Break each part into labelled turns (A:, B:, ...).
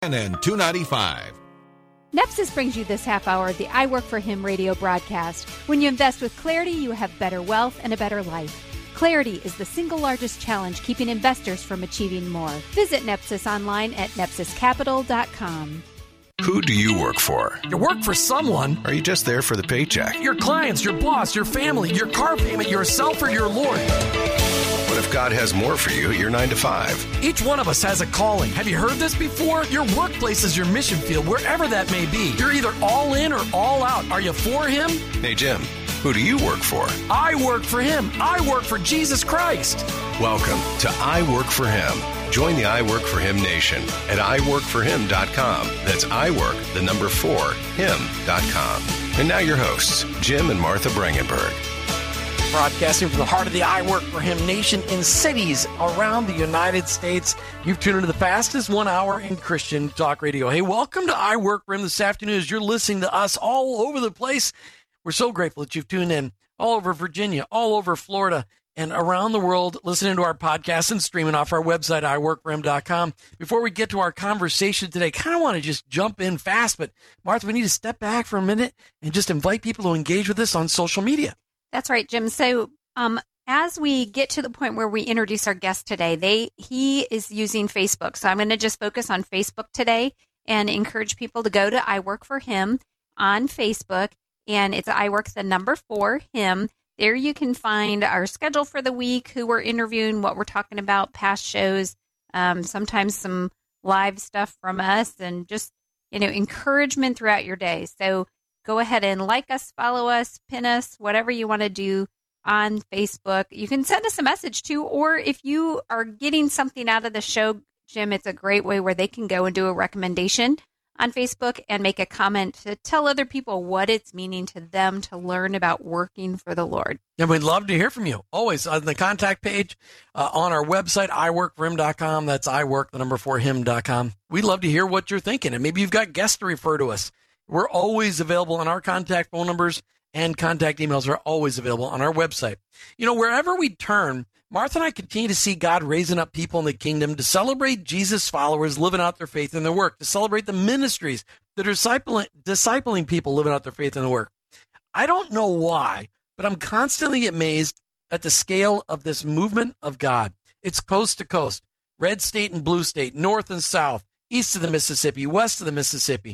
A: and $2.95.
B: Nepsis brings you this half hour of the I Work for Him radio broadcast. When you invest with Clarity, you have better wealth and a better life. Clarity is the single largest challenge keeping investors from achieving more. Visit Nepsis online at nepsiscapital.com.
C: Who do you work for?
D: You work for someone.
C: Are you just there for the paycheck?
D: Your clients, your boss, your family, your car payment, yourself, or your Lord.
C: What if God has more for you at your 9 to 5?
D: Each one of us has a calling. Have you heard this before? Your workplace is your mission field, wherever that may be. You're either all in or all out. Are you for Him?
C: Hey, Jim, who do you work for?
D: I work for Him. I work for Jesus Christ.
C: Welcome to I Work for Him. Join the I Work for Him Nation at iworkforhim.com. That's him.com. And now your hosts, Jim and Martha Brangenberg.
D: Broadcasting from the heart of the I Work for Him Nation in cities around the United States. You've tuned into the fastest 1 hour in Christian talk radio. Hey, welcome to I Work for Him this afternoon as you're listening to us all over the place. We're so grateful that you've tuned in all over Virginia, all over Florida, and around the world, listening to our podcast and streaming off our website, iworkforhim.com. Before we get to our conversation today, kind of want to just jump in fast, but Martha, we need to step back for a minute and just invite people to engage with us on social media.
B: That's right, Jim. So as we get to the point where we introduce our guest today, he is using Facebook. So I'm going to just focus on Facebook today and encourage people to go to I Work for Him on Facebook. And it's I Work the number 4 Him. There you can find our schedule for the week, who we're interviewing, what we're talking about, past shows, sometimes some live stuff from us, and just, encouragement throughout your day. So go ahead and like us, follow us, pin us, whatever you want to do on Facebook. You can send us a message too, or if you are getting something out of the show, Jim, it's a great way where they can go and do a recommendation on Facebook and make a comment to tell other people what it's meaning to them to learn about working for the Lord.
D: And we'd love to hear from you. Always on the contact page on our website, iworkforhim.com. That's iwork, the number 4 him.com. We'd love to hear what you're thinking. And maybe you've got guests to refer to us. We're always available on our contact phone numbers, and contact emails are always available on our website. Wherever we turn, Martha and I continue to see God raising up people in the kingdom to celebrate Jesus' followers living out their faith in their work, to celebrate the ministries that are discipling people living out their faith in their work. I don't know why, but I'm constantly amazed at the scale of this movement of God. It's coast to coast, red state and blue state, north and south, east of the Mississippi, west of the Mississippi.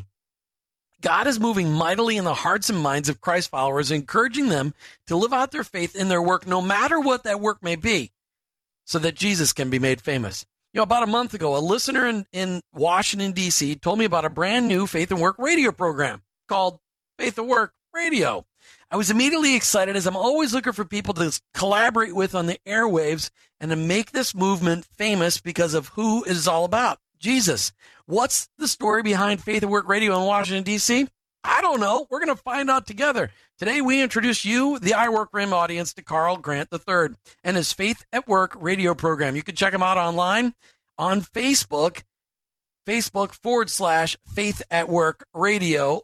D: God is moving mightily in the hearts and minds of Christ followers, encouraging them to live out their faith in their work, no matter what that work may be, so that Jesus can be made famous. About a month ago, a listener in Washington, D.C. told me about a brand new Faith and Work radio program called Faith and Work Radio. I was immediately excited, as I'm always looking for people to collaborate with on the airwaves and to make this movement famous because of who it is all about. Jesus. What's the story behind Faith at Work Radio in Washington, D.C.? I don't know. We're going to find out together. Today, we introduce you, the I Work for Him audience, to Carl Grant III and his Faith at Work radio program. You can check him out online on Facebook, Facebook.com/Faith at Work Radio,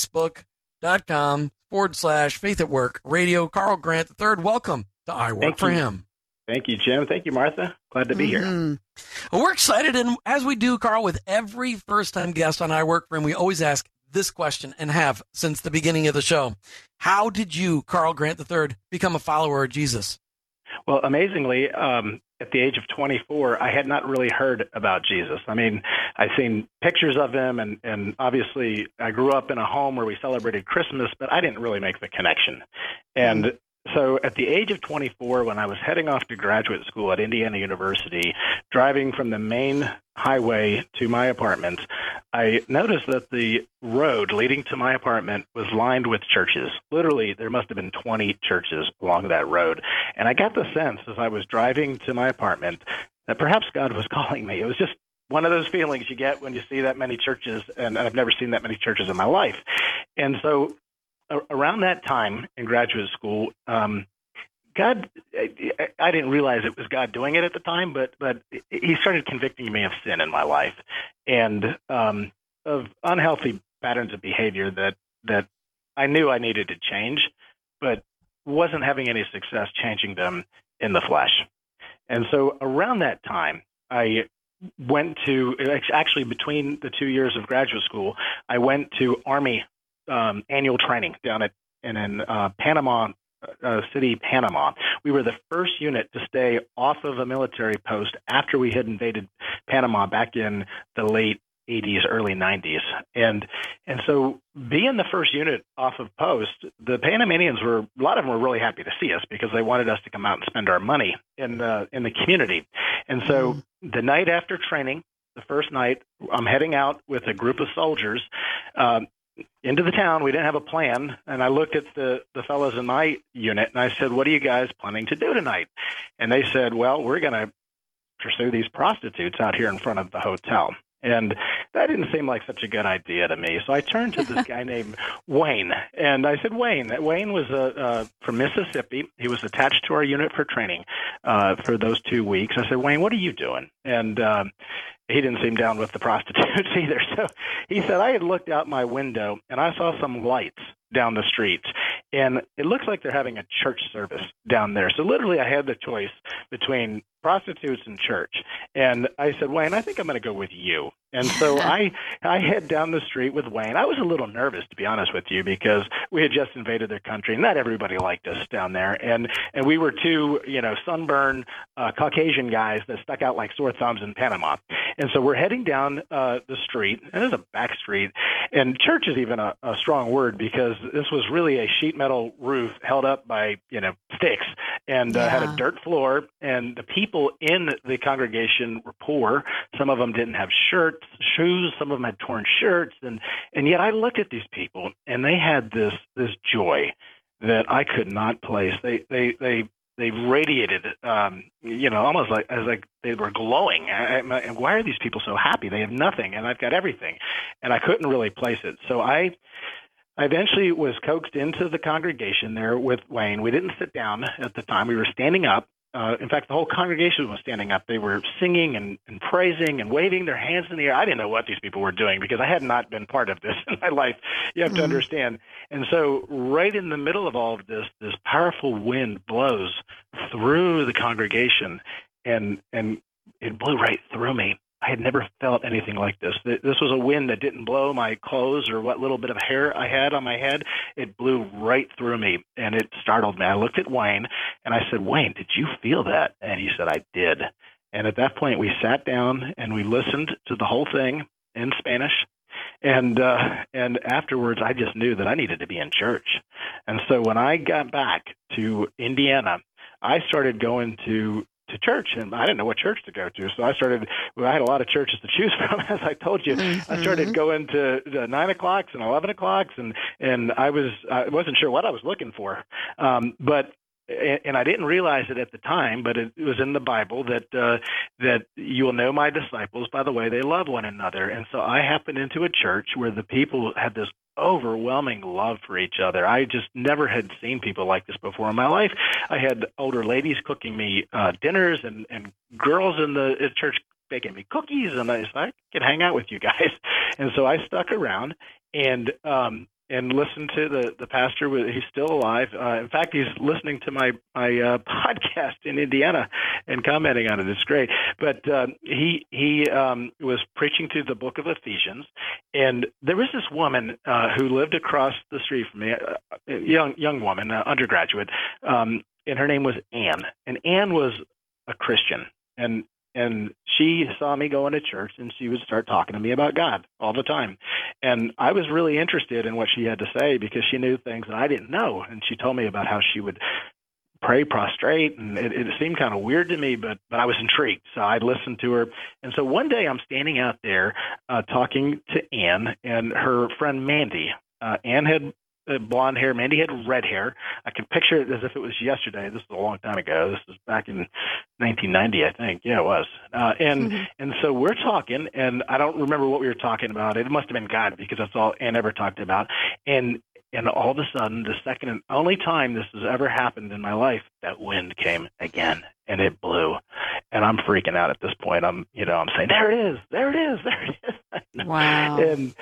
D: Facebook.com/Faith at Work Radio. Carl Grant III, welcome to I Work for Him.
E: Thank you, Jim. Thank you, Martha. Glad to be here.
D: Well, we're excited, and as we do, Carl, with every first-time guest on I Work for Him, we always ask this question, and have since the beginning of the show. How did you, Carl Grant III, become a follower of Jesus?
E: Well, amazingly, at the age of 24, I had not really heard about Jesus. I mean, I'd seen pictures of him, and obviously I grew up in a home where we celebrated Christmas, but I didn't really make the connection. And so at the age of 24, when I was heading off to graduate school at Indiana University, driving from the main highway to my apartment, I noticed that the road leading to my apartment was lined with churches. Literally, there must have been 20 churches along that road. And I got the sense as I was driving to my apartment that perhaps God was calling me. It was just one of those feelings you get when you see that many churches, and I've never seen that many churches in my life. And so around that time in graduate school, God, I didn't realize it was God doing it at the time, but he started convicting me of sin in my life and of unhealthy patterns of behavior that I knew I needed to change, but wasn't having any success changing them in the flesh. And so around that time, I went to, actually between the 2 years of graduate school, I went to Army annual training down in Panama City, Panama. We were the first unit to stay off of a military post after we had invaded Panama back in the late 80s, early 90s. And so being the first unit off of post, the Panamanians a lot of them were really happy to see us because they wanted us to come out and spend our money in the community. And so the night after training, the first night, I'm heading out with a group of soldiers into the town. We didn't have a plan. And I looked at the fellows in my unit and I said, what are you guys planning to do tonight? And they said, well, we're going to pursue these prostitutes out here in front of the hotel. And that didn't seem like such a good idea to me. So I turned to this guy named Wayne, and I said, Wayne was from Mississippi. He was attached to our unit for training for those 2 weeks. I said, Wayne, what are you doing? And he didn't seem down with the prostitutes either. So he said, I had looked out my window, and I saw some lights down the street, and it looks like they're having a church service down there. So literally I had the choice between prostitutes and church. And I said, Wayne, I think I'm going to go with you. And so I head down the street with Wayne. I was a little nervous, to be honest with you, because we had just invaded their country. Not everybody liked us down there. And we were two, sunburned Caucasian guys that stuck out like sore thumbs in Panama. And so we're heading down the street, and there's a back street. And church is even a strong word because this was really a sheet metal roof held up by, sticks and had a dirt floor. And the people in the congregation were poor. Some of them didn't have shoes. Some of them had torn shirts. And yet I looked at these people, and they had this joy that I could not place. They radiated, almost like they were glowing. And why are these people so happy? They have nothing, and I've got everything. And I couldn't really place it. So I eventually was coaxed into the congregation there with Wayne. We didn't sit down at the time. We were standing up. In fact, the whole congregation was standing up. They were singing and praising and waving their hands in the air. I didn't know what these people were doing because I had not been part of this in my life. You have to understand. And so right in the middle of all of this powerful wind blows through the congregation, and it blew right through me. I had never felt anything like this. This was a wind that didn't blow my clothes or what little bit of hair I had on my head. It blew right through me, and it startled me. I looked at Wayne, and I said, Wayne, did you feel that? And he said, I did. And at that point, we sat down, and we listened to the whole thing in Spanish. And afterwards, I just knew that I needed to be in church. And so when I got back to Indiana, I started going to church, and I didn't know what church to go to. So I had a lot of churches to choose from, as I told you. I started going to the 9 o'clocks and 11 o'clocks, and I wasn't sure what I was looking for. But I didn't realize it at the time, but it was in the Bible that you will know my disciples by the way they love one another. And so I happened into a church where the people had this overwhelming love for each other. I just never had seen people like this before in my life. I had older ladies cooking me dinners and girls in the church baking me cookies, and I could hang out with you guys. And so I stuck around and listened to the pastor. He's still alive. In fact, he's listening to my podcast in Indiana and commenting on it. It's great. But he was preaching through the book of Ephesians, and there was this woman who lived across the street from me, a young woman, undergraduate, and her name was Anne. And Anne was a Christian, and she saw me going to church, and she would start talking to me about God all the time. And I was really interested in what she had to say because she knew things that I didn't know. And she told me about how she would pray prostrate, and it seemed kind of weird to me, but I was intrigued. So I listened to her. And so one day I'm standing out there talking to Anne and her friend Mandy. Anne had blonde hair. Mandy had red hair. I can picture it as if it was yesterday. This was a long time ago. This was back in 1990, I think. Yeah, it was. And so we're talking, and I don't remember what we were talking about. It must have been God because that's all Anne ever talked about. And all of a sudden, the second and only time this has ever happened in my life, that wind came again, and it blew. And I'm freaking out at this point. I'm saying, there it is, there it is, there it is.
B: Wow.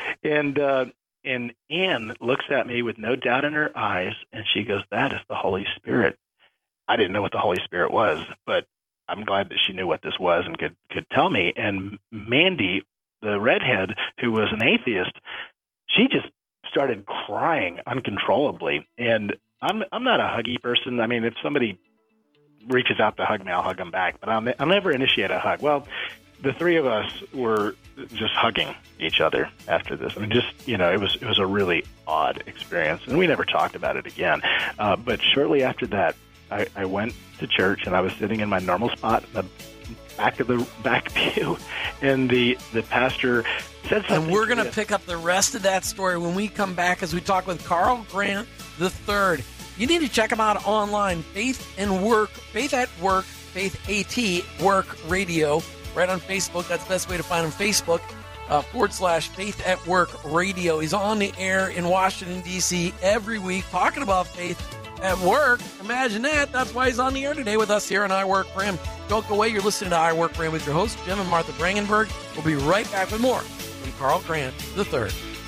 E: And Anne looks at me with no doubt in her eyes, and she goes, that is the Holy Spirit. I didn't know what the Holy Spirit was, but I'm glad that she knew what this was and could tell me. And Mandy, the redhead, who was an atheist, she just started crying uncontrollably. And I'm not a huggy person. I mean, if somebody reaches out to hug me, I'll hug them back, but I'll never initiate a hug. Well, the three of us were just hugging each other after this. I mean, it was a really odd experience, and we never talked about it again. But shortly after that, I went to church, and I was sitting in my normal spot in the back of the back pew, and the pastor said something.
D: And we're going to pick up the rest of that story when we come back as we talk with Carl Grant III. You need to check him out online, Faith at Work, Faith AT Work Radio, right on Facebook. That's the best way to find him, Facebook, /Faith at Work Radio. He's on the air in Washington, D.C. every week talking about faith at work. Imagine that. That's why he's on the air today with us here on I Work for Him. Don't go away. You're listening to I Work for Him with your hosts, Jim and Martha Brangenberg. We'll be right back with more from Carl Grant III.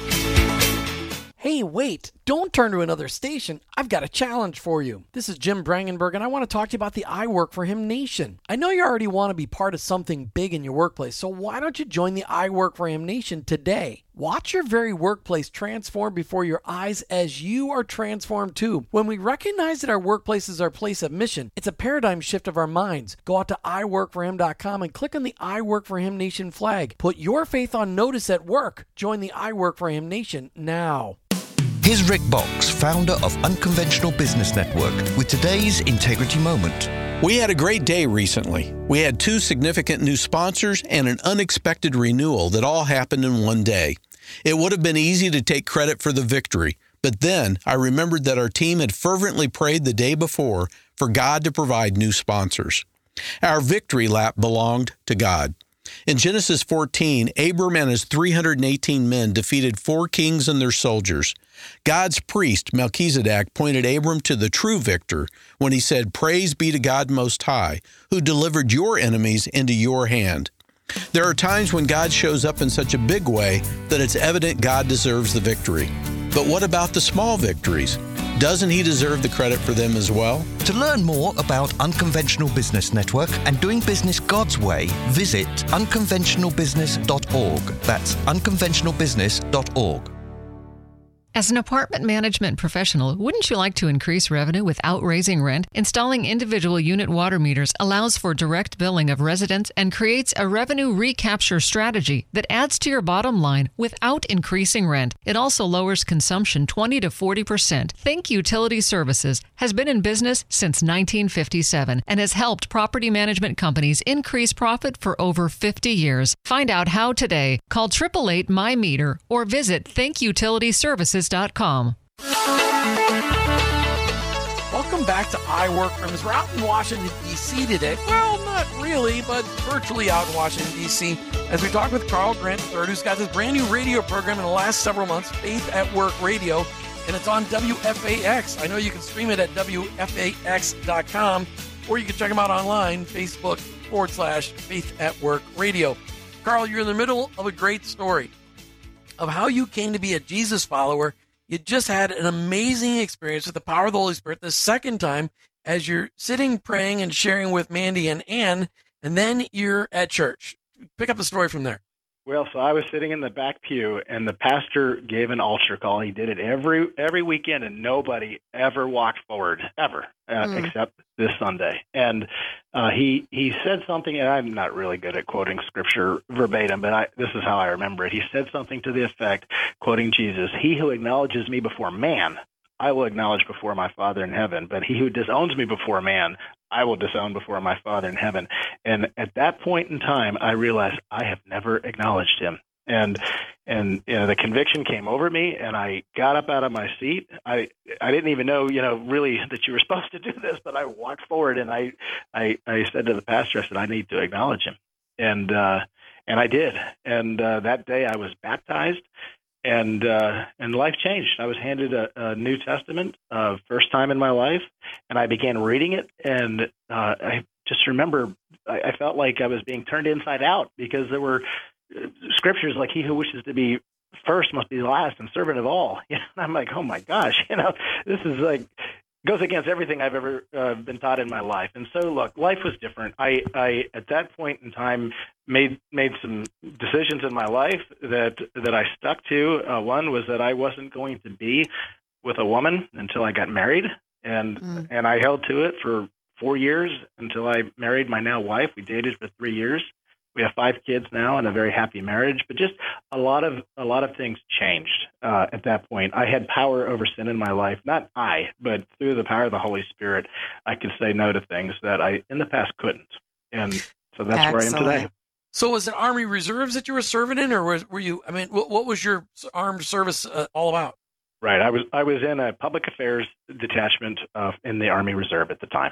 D: Hey, wait, don't turn to another station. I've got a challenge for you. This is Jim Brangenberg, and I want to talk to you about the I Work for Him Nation. I know you already want to be part of something big in your workplace, so why don't you join the I Work for Him Nation today? Watch your very workplace transform before your eyes as you are transformed too. When we recognize that our workplace is our place of mission, it's a paradigm shift of our minds. Go out to iworkforhim.com and click on the I Work for Him Nation flag. Put your faith on notice at work. Join the I Work for Him Nation now.
A: Here's Rick Box, founder of Unconventional Business Network, with today's Integrity Moment.
F: We had a great day recently. We had 2 significant new sponsors and an unexpected renewal that all happened in one day. It would have been easy to take credit for the victory, but then I remembered that our team had fervently prayed the day before for God to provide new sponsors. Our victory lap belonged to God. In Genesis 14, Abram and his 318 men defeated 4 kings and their soldiers. God's priest, Melchizedek, pointed Abram to the true victor when he said, "Praise be to God Most High, who delivered your enemies into your hand." There are times when God shows up in such a big way that it's evident God deserves the victory. But what about the small victories? Doesn't He deserve the credit for them as well?
A: To learn more about Unconventional Business Network and doing business God's way, visit unconventionalbusiness.org. That's unconventionalbusiness.org.
G: As an apartment management professional, wouldn't you like to increase revenue without raising rent? Installing individual unit water meters allows for direct billing of residents and creates a revenue recapture strategy that adds to your bottom line without increasing rent. It also lowers consumption 20 to 40%. Think Utility Services has been in business since 1957 and has helped property management companies increase profit for over 50 years. Find out how today. Call 888-MY-METER or visit ThinkUtilityServices.com.
D: Welcome back to I Work for Him. We're out in Washington, D.C. today. Well, not really, but virtually out in Washington, D.C. as we talk with Carl Grant III, who's got this brand new radio program in the last several months, Faith at Work Radio, and it's on WFAX. I know you can stream it at WFAX.com, or you can check them out online, Facebook /Faith at Work Radio. Carl, you're in the middle of a great story of how you came to be a Jesus follower. You just had an amazing experience with the power of the Holy Spirit the second time as you're sitting, praying, and sharing with Mandy and Ann, and then you're at church. Pick up the story from there.
E: Well, so I was sitting in the back pew, and the pastor gave an altar call. He did it every weekend, and nobody ever walked forward, ever, except this Sunday. And he said something, and I'm not really good at quoting Scripture verbatim, but this is how I remember it. He said something to the effect, quoting Jesus, "He who acknowledges me before man, I will acknowledge before my Father in heaven. But he who disowns me before man, I will disown before my Father in heaven." And at that point in time, I realized I have never acknowledged him. And the conviction came over me, and I got up out of my seat. I didn't even know, really that you were supposed to do this, but I walked forward and I said to the pastor, I said, "I need to acknowledge him." And I did. And that day I was baptized. And life changed. I was handed a New Testament, first time in my life, and I began reading it. And I just remember I felt like I was being turned inside out, because there were scriptures like, "He who wishes to be first must be last and servant of all." And I'm like, oh my gosh, this is like goes against everything I've ever been taught in my life. And so, look, life was different. I at that point in time made some decisions in my life that I stuck to. One was that I wasn't going to be with a woman until I got married, and I held to it for 4 years until I married my now wife. We dated for 3 years. We have 5 kids now and a very happy marriage, but just a lot of things changed at that point. I had power over sin in my life, not I, but through the power of the Holy Spirit, I could say no to things that I in the past couldn't. And so that's where I am today.
D: So was it Army Reserves that you were serving in, or were you, I mean, what was your armed service all about?
E: Right. I was in a public affairs detachment in the Army Reserve at the time.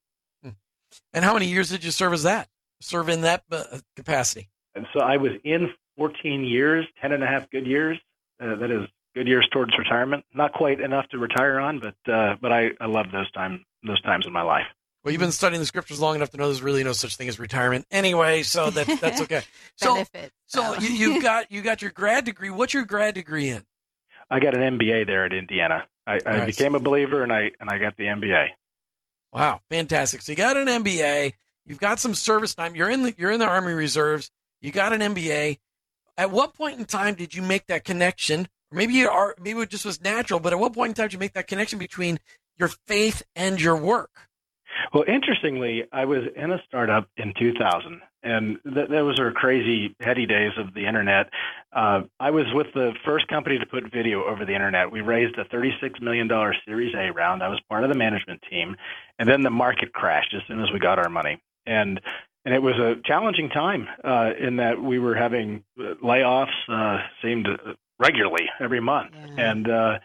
D: And how many years did you serve in that capacity? And
E: so I was in 14 years, 10 and a half good years. That is good years towards retirement. Not quite enough to retire on, but I love those times in my life.
D: Well, you've been studying the scriptures long enough to know there's really no such thing as retirement anyway, so that's okay. So you got your grad degree. What's your grad degree in?
E: I got an MBA there at Indiana. I became a believer, and I got the MBA.
D: Wow, fantastic! So you got an MBA. You've got some service time. You're in the Army Reserves. You got an MBA. At what point in time did you make that connection? Or maybe it just was natural, but at what point in time did you make that connection between your faith and your work?
E: Well, interestingly, I was in a startup in 2000, and those were crazy, heady days of the internet. I was with the first company to put video over the internet. We raised a $36 million Series A round. I was part of the management team, and then the market crashed as soon as we got our money. And it was a challenging time in that we were having layoffs seemed regularly every month, and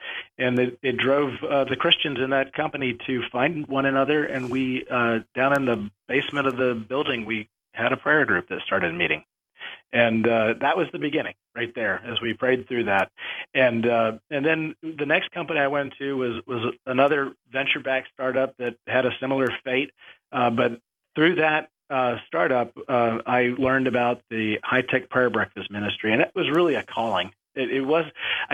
E: it drove the Christians in that company to find one another. And we down in the basement of the building, we had a prayer group that started meeting, and that was the beginning right there as we prayed through that. And then the next company I went to was another venture-backed startup that had a similar fate, but through that startup, I learned about the high-tech prayer breakfast ministry, and it was really a calling. It was,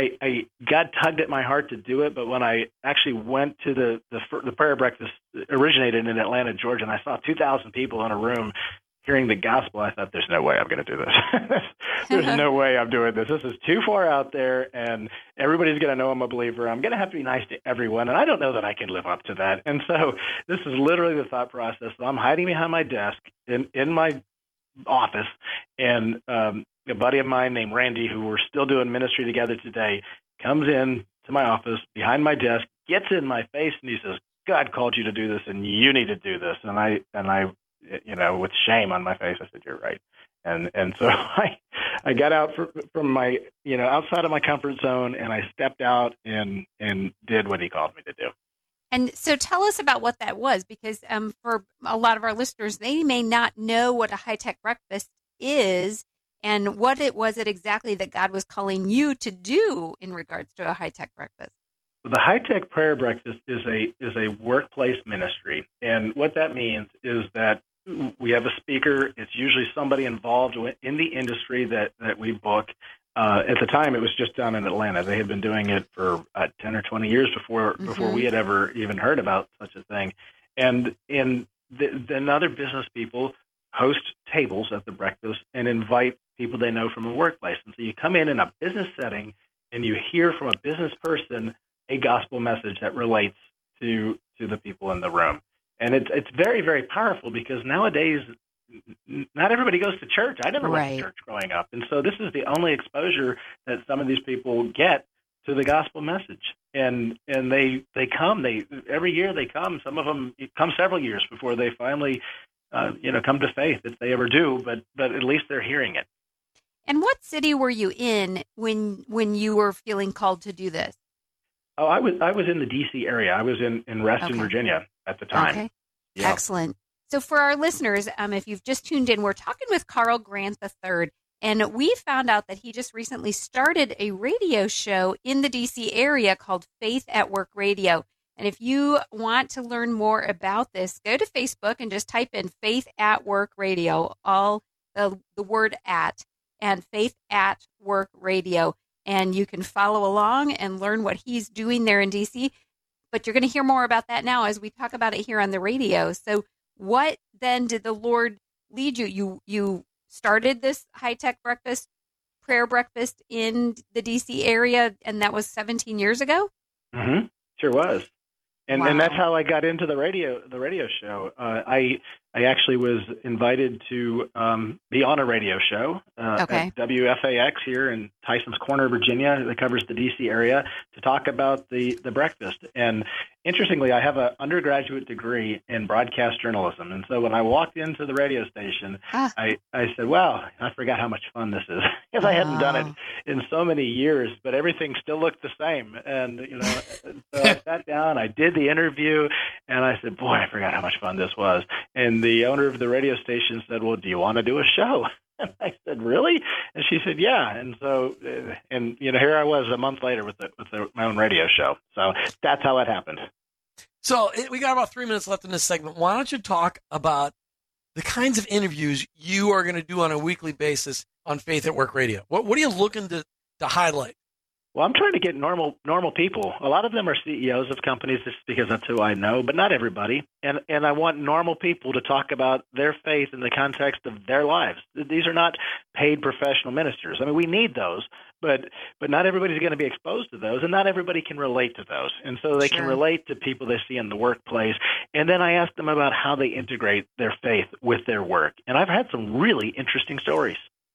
E: God tugged at my heart to do it, but when I actually went to the prayer breakfast, originated in Atlanta, Georgia, and I saw 2,000 people in a room hearing the gospel, I thought, there's no way I'm going to do this. There's no way I'm doing this. This is too far out there, and everybody's going to know I'm a believer. I'm going to have to be nice to everyone, and I don't know that I can live up to that. And so this is literally the thought process. So I'm hiding behind my desk in my office, and a buddy of mine named Randy, who we're still doing ministry together today, comes in to my office behind my desk, gets in my face, and he says, God called you to do this, and you need to do this. And I with shame on my face, I said, you're right. And so I got out from my, outside of my comfort zone, and I stepped out and did what he called me to do.
B: And so tell us about what that was, because for a lot of our listeners, they may not know what a high-tech breakfast is and what it was exactly that God was calling you to do in regards to a high-tech breakfast.
E: The high-tech prayer breakfast is a workplace ministry, and what that means is that we have a speaker. It's usually somebody involved in the industry that we book. At the time, it was just down in Atlanta. They had been doing it for 10 or 20 years before we had ever even heard about such a thing. And then other business people host tables at the breakfast and invite people they know from a workplace. And so you come in a business setting and you hear from a business person a gospel message that relates to the people in the room. And it's very, very powerful, because nowadays not everybody goes to church. I never went to church growing up. And so this is the only exposure that some of these people get to the gospel message. And they come. Every year they come. Some of them come several years before they finally come to faith, if they ever do, but at least they're hearing it.
B: And what city were you in when you were feeling called to do this?
E: Oh, I was in the D.C. area. I was in Reston, Virginia at the time.
B: Okay.
E: Yeah.
B: Excellent. So for our listeners, if you've just tuned in, we're talking with Carl Grant III, and we found out that he just recently started a radio show in the D.C. area called Faith at Work Radio. And if you want to learn more about this, go to Facebook and just type in Faith at Work Radio, all the word at, and Faith at Work Radio. And you can follow along and learn what he's doing there in D.C. but you're going to hear more about that now as we talk about it here on the radio. So what then did the Lord lead you? You started this high-tech prayer breakfast in the D.C. area, and that was 17 years ago?
E: Mm-hmm. Sure was. And
B: Wow.
E: and that's how I got into the radio show. I actually was invited to be on a radio show at WFAX here in Tyson's Corner, Virginia, that covers the D.C. area, to talk about the breakfast. And interestingly, I have an undergraduate degree in broadcast journalism. And so when I walked into the radio station, I said, wow, I forgot how much fun this is, because I hadn't done it in so many years, but everything still looked the same. And, so I sat down, I did the interview, and I said, boy, I forgot how much fun this was. And the owner of the radio station said, well, do you want to do a show? And I said, really? And she said, yeah. And so, here I was a month later with my own radio show. So that's how it happened.
D: So we got about 3 minutes left in this segment. Why don't you talk about the kinds of interviews you are going to do on a weekly basis on Faith at Work Radio? What are you looking to highlight?
E: Well, I'm trying to get normal people. A lot of them are CEOs of companies just because that's who I know, but not everybody. And I want normal people to talk about their faith in the context of their lives. These are not paid professional ministers. I mean, we need those, but not everybody's going to be exposed to those, and not everybody can relate to those. And so they can relate to people they see in the workplace. And then I ask them about how they integrate their faith with their work. And I've had some really interesting stories.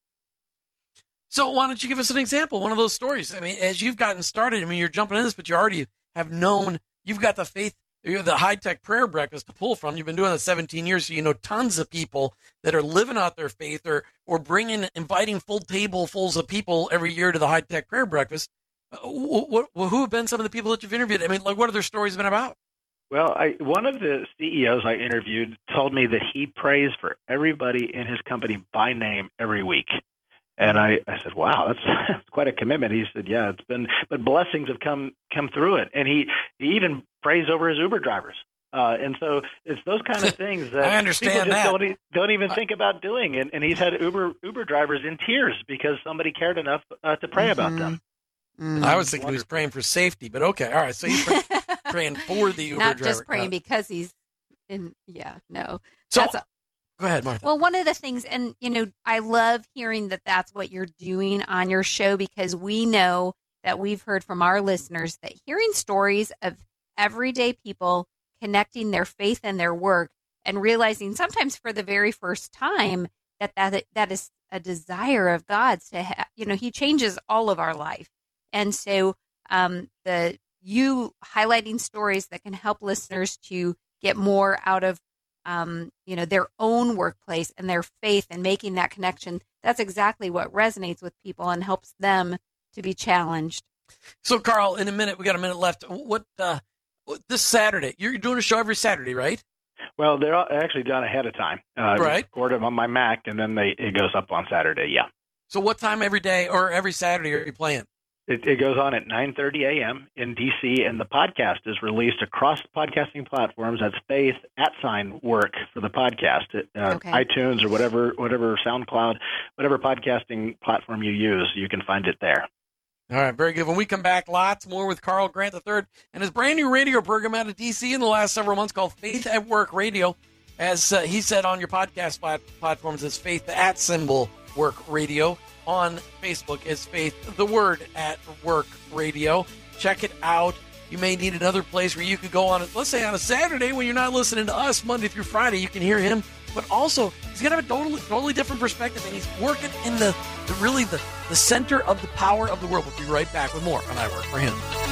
D: So why don't you give us an example, one of those stories? I mean, as you've gotten started, you're jumping in this, but you already have known, you've got the faith, the high-tech prayer breakfast to pull from. You've been doing it 17 years, so you know tons of people that are living out their faith or inviting full tablesfuls of people every year to the high-tech prayer breakfast. Who have been some of the people that you've interviewed? I mean, what are their stories been about?
E: Well, one of the CEOs I interviewed told me that he prays for everybody in his company by name every week. And I said, wow, that's quite a commitment. He said, yeah, but blessings have come through it. And he even prays over his Uber drivers. And so it's those kind of things that
D: I understand
E: people just don't even think about doing. And he's had Uber drivers in tears because somebody cared enough to pray about them.
D: I was thinking he was praying for safety, but okay. All right. So he's praying for the Uber driver.
B: Not just praying because he's in, no.
D: So, go ahead, Martha.
B: Well, one of the things, and, I love hearing that that's what you're doing on your show, because we know that we've heard from our listeners that hearing stories of everyday people connecting their faith and their work and realizing sometimes for the very first time that is a desire of God's to have, he changes all of our life. And so you highlighting stories that can help listeners to get more out of their own workplace and their faith and making that connection. That's exactly what resonates with people and helps them to be challenged. So,
D: Carl, in a minute, we got a minute left. What this Saturday? You're doing a show every Saturday, right?
E: Well, they're actually done ahead of time.
D: Right.
E: I record them on my Mac, and then it goes up on Saturday. Yeah.
D: So, what time every day or every Saturday are you playing?
E: It goes on at 9:30 a.m. in D.C., and the podcast is released across podcasting platforms. That's Faith @work for the podcast. iTunes or whatever SoundCloud, whatever podcasting platform you use, you can find it there.
D: All right, very good. When we come back, lots more with Carl Grant III and his brand new radio program out of D.C. in the last several months called Faith at Work Radio. As he said on your podcast platforms, it's Faith @work radio. On Facebook is Faith, the word @work radio. Check it out. You may need another place where you could go on, let's say on a Saturday when you're not listening to us Monday through Friday, you can hear him. But also, he's going to have a totally different perspective, and he's working in the center of the power of the world. We'll be right back with more on I Work for Him.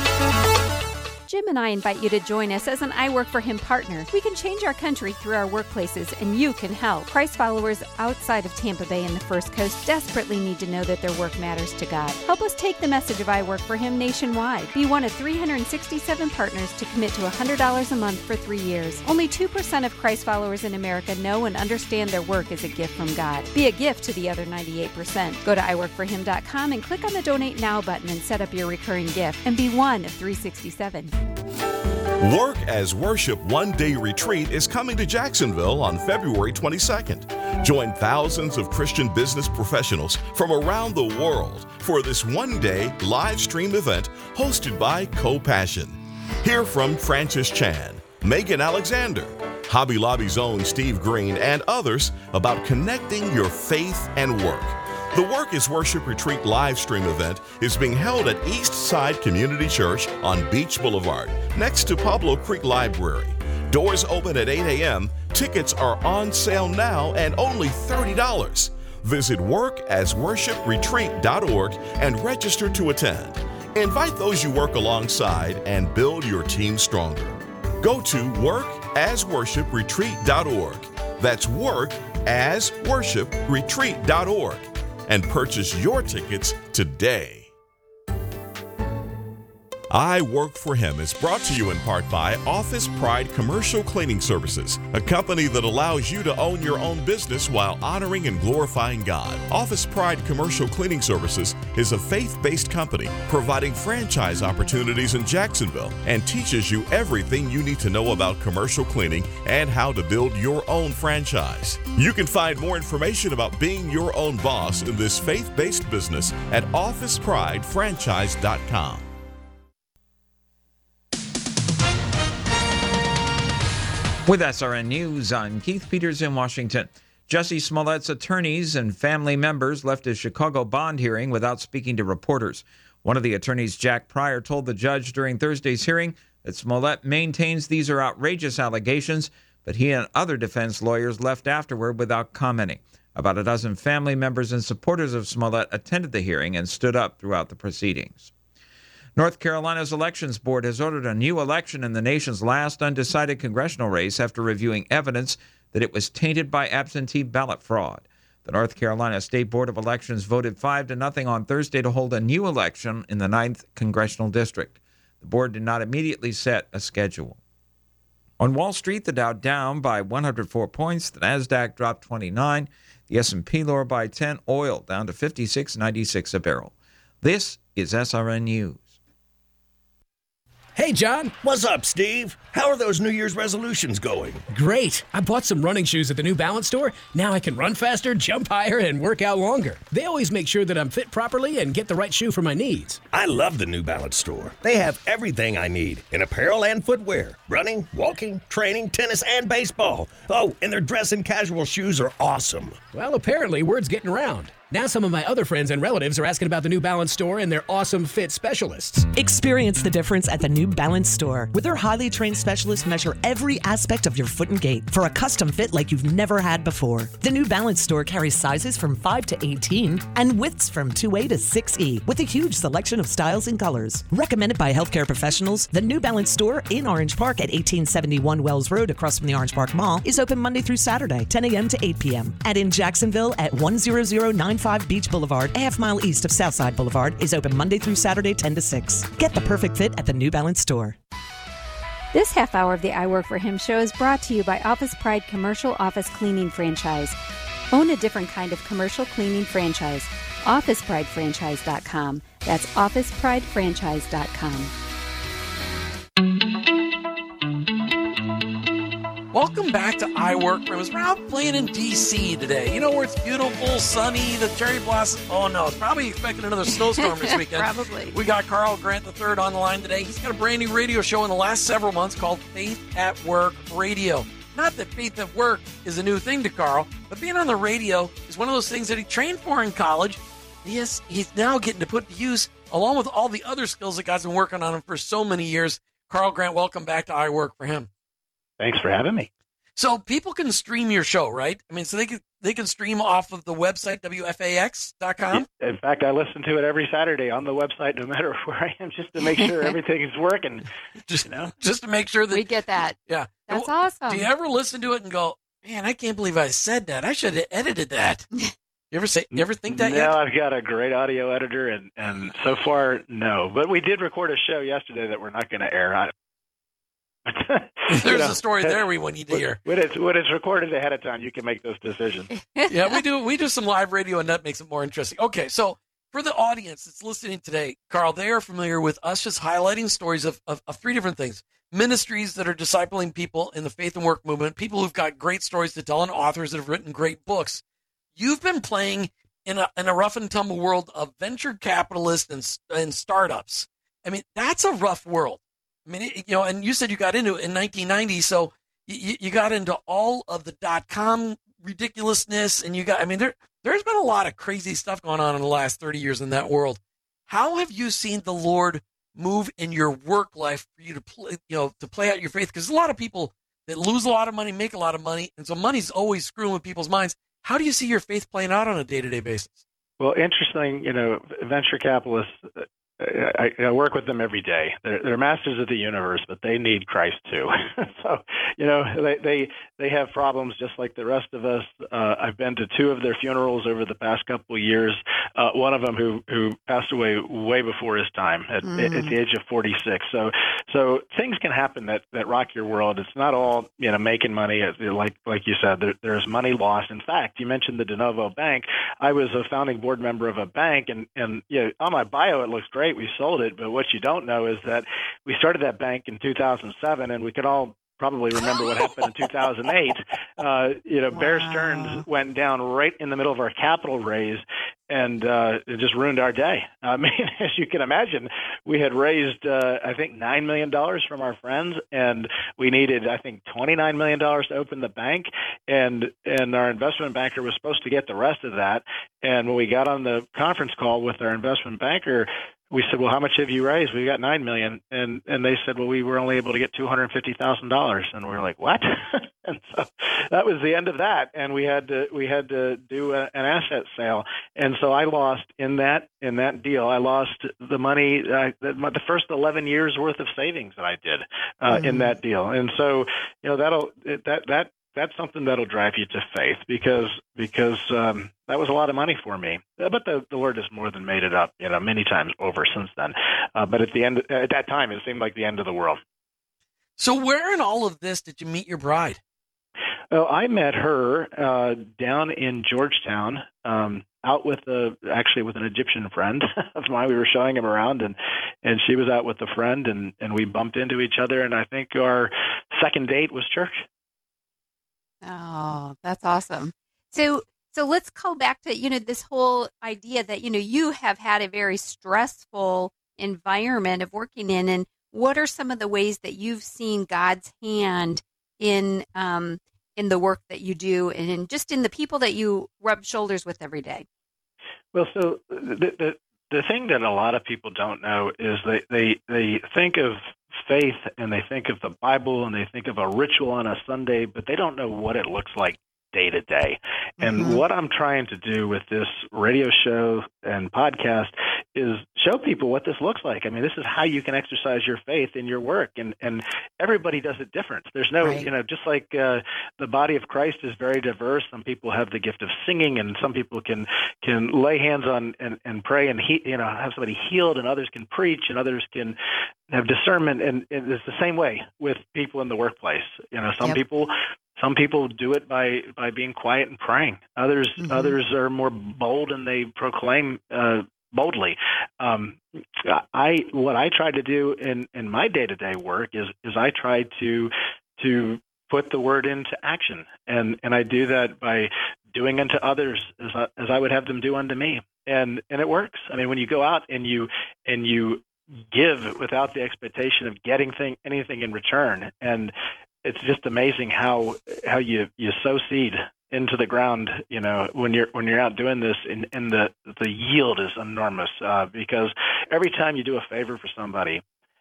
B: Jim and I invite you to join us as an I Work for Him partner. We can change our country through our workplaces, and you can help. Christ followers outside of Tampa Bay and the First Coast desperately need to know that their work matters to God. Help us take the message of I Work for Him nationwide. Be one of 367 partners to commit to $100 a month for 3 years. Only 2% of Christ followers in America know and understand their work is a gift from God. Be a gift to the other 98%. Go to iworkforhim.com and click on the Donate Now button and set up your recurring gift, and be one of 367.
H: Work as Worship one-day retreat is coming to Jacksonville on February 22nd. Join thousands of Christian business professionals from around the world for this one-day live stream event hosted by Co-Passion. Hear from Francis Chan, Megan Alexander, Hobby Lobby's own Steve Green, and others about connecting your faith and work. The Work is Worship Retreat live stream event is being held at East Side Community Church on Beach Boulevard, next to Pablo Creek Library. Doors open at 8 a.m. Tickets are on sale now and only $30. Visit workasworshipretreat.org and register to attend. Invite those you work alongside and build your team stronger. Go to workasworshipretreat.org. That's workasworshipretreat.org and purchase your tickets today. I Work for Him is brought to you in part by Office Pride Commercial Cleaning Services, a company that allows you to own your own business while honoring and glorifying God. Office Pride Commercial Cleaning Services is a faith-based company providing franchise opportunities in Jacksonville and teaches you everything you need to know about commercial cleaning and how to build your own franchise. You can find more information about being your own boss in this faith-based business at officepridefranchise.com.
I: With SRN News, I'm Keith Peters in Washington. Jussie Smollett's attorneys and family members left a Chicago bond hearing without speaking to reporters. One of the attorneys, Jack Pryor, told the judge during Thursday's hearing that Smollett maintains these are outrageous allegations, but he and other defense lawyers left afterward without commenting. About a dozen family members and supporters of Smollett attended the hearing and stood up throughout the proceedings. North Carolina's Elections Board has ordered a new election in the nation's last undecided congressional race after reviewing evidence that it was tainted by absentee ballot fraud. The North Carolina State Board of Elections voted 5-0 on Thursday to hold a new election in the 9th Congressional District. The board did not immediately set a schedule. On Wall Street, the Dow down by 104 points, the Nasdaq dropped 29, the S&P lower by 10, oil down to $56.96 a barrel. This is SRN News.
J: Hey, John.
K: What's up, Steve? How are those New Year's resolutions going?
J: Great. I bought some running shoes at the New Balance store. Now I can run faster, jump higher, and work out longer. They always make sure that I'm fit properly and get the right shoe for my needs.
K: I love the New Balance store. They have everything I need in apparel and footwear. Running, walking, training, tennis, and baseball. Oh, and their dress and casual shoes are awesome.
J: Well, apparently word's getting around. Now some of my other friends and relatives are asking about the New Balance store and their awesome fit specialists.
L: Experience the difference at the New Balance store, where their highly trained specialists measure every aspect of your foot and gait for a custom fit like you've never had before. The New Balance store carries sizes from 5 to 18 and widths from 2A to 6E with a huge selection of styles and colors. Recommended by healthcare professionals, the New Balance store in Orange Park at 1871 Wells Road across from the Orange Park Mall is open Monday through Saturday, 10 a.m. to 8 p.m. And in Jacksonville at 10095 Beach Boulevard, a half-mile east of Southside Boulevard, is open Monday through Saturday, 10 to 6. Get the perfect fit at the New Balance store.
B: This half hour of the I Work for Him show is brought to you by Office Pride Commercial Office Cleaning Franchise. Own a different kind of commercial cleaning franchise. OfficePrideFranchise.com. That's OfficePrideFranchise.com.
D: Welcome back to I Work for Him. We're out playing in D.C. today. You know where it's beautiful, sunny, the cherry blossom. Oh, no, it's probably expecting another snowstorm this weekend.
B: Probably.
D: We got Carl Grant III on the line today. He's got a brand new radio show in the last several months called Faith at Work Radio. Not that Faith at Work is a new thing to Carl, but being on the radio is one of those things that he trained for in college. He's now getting to put to use, along with all the other skills that God's been working on him for so many years. Carl Grant, welcome back to I Work for Him.
E: Thanks for having me.
D: So people can stream your show, right? I mean, so they can stream off of the website, WFAX.com?
E: In fact, I listen to it every Saturday on the website, no matter where I am, just to make sure everything is working.
D: Just to make sure that...
B: We get that.
D: Yeah.
B: That's awesome.
D: Do you ever listen to it and go, man, I can't believe I said that. I should have edited that. You ever think that yet?
E: No, I've got a great audio editor, and so far, no. But we did record a show yesterday that we're not going to air.
D: There's a story there we want you to hear.
E: When it's recorded ahead of time, you can make those decisions.
D: Yeah, we do some live radio, and that makes it more interesting. Okay, so for the audience that's listening today, Carl, they are familiar with us just highlighting stories of three different things. Ministries that are discipling people in the faith and work movement, people who've got great stories to tell, and authors that have written great books. You've been playing in a rough and tumble world of venture capitalists and startups. I mean, that's a rough world. I mean, and you said you got into it in 1990, so you got into all of the .com ridiculousness, and there's been a lot of crazy stuff going on in the last 30 years in that world. How have you seen the Lord move in your work life for you to play out your faith? Because there's a lot of people that lose a lot of money, make a lot of money, and so money's always screwing with people's minds. How do you see your faith playing out on a day-to-day basis?
E: Well, interesting, venture capitalists, I work with them every day. They're masters of the universe, but they need Christ too. So, they have problems just like the rest of us. I've been to 2 of their funerals over the past couple of years. One of them who passed away way before his time at the age of 46. So things can happen that rock your world. It's not all making money. Like you said, there's money lost. In fact, you mentioned the De Novo Bank. I was a founding board member of a bank, and on my bio it looks great. We sold it, but what you don't know is that we started that bank in 2007, and we could all probably remember what happened in 2008. Bear Stearns went down right in the middle of our capital raise, and it just ruined our day. I mean, as you can imagine, we had raised, I think, $9 million from our friends, and we needed, I think, $29 million to open the bank, and our investment banker was supposed to get the rest of that. And when we got on the conference call with our investment banker, we said, well, how much have you raised? We got $9 million. And they said, well, we were only able to get $250,000. And we were like, what? And so that was the end of that. And we had to do an asset sale. And so I lost in that deal. I lost the money, the first 11 years worth of savings that I did in that deal. And so, that's something that'll drive you to faith because that was a lot of money for me. But the Lord has more than made it up, many times over since then. But at that time, it seemed like the end of the world.
D: So where in all of this did you meet your bride?
E: Oh, I met her down in Georgetown, out with an Egyptian friend of mine. We were showing him around, and she was out with a friend, and we bumped into each other. And I think our second date was church.
B: Oh, that's awesome. So let's call back to, this whole idea that, you have had a very stressful environment of working in, and what are some of the ways that you've seen God's hand in the work that you do and just in the people that you rub shoulders with every day?
E: Well, so the thing that a lot of people don't know is they think of faith and they think of the Bible and they think of a ritual on a Sunday, but they don't know what it looks like day to day. And what I'm trying to do with this radio show and podcast is show people what this looks like. I mean, this is how you can exercise your faith in your work, and everybody does it different. There's no, just like the body of Christ is very diverse. Some people have the gift of singing, and some people can lay hands on and pray and have somebody healed, and others can preach, and others can have discernment. And it's the same way with people in the workplace. Some people do it by being quiet and praying. Others are more bold and they proclaim boldly. What I try to do in my day-to-day work is I try to put the word into action, and I do that by doing unto others as I would have them do unto me, and it works. I mean, when you go out and you give without the expectation of getting anything in return, and it's just amazing how you sow seed into the ground, when you're out doing this, and the yield is enormous, because every time you do a favor for somebody,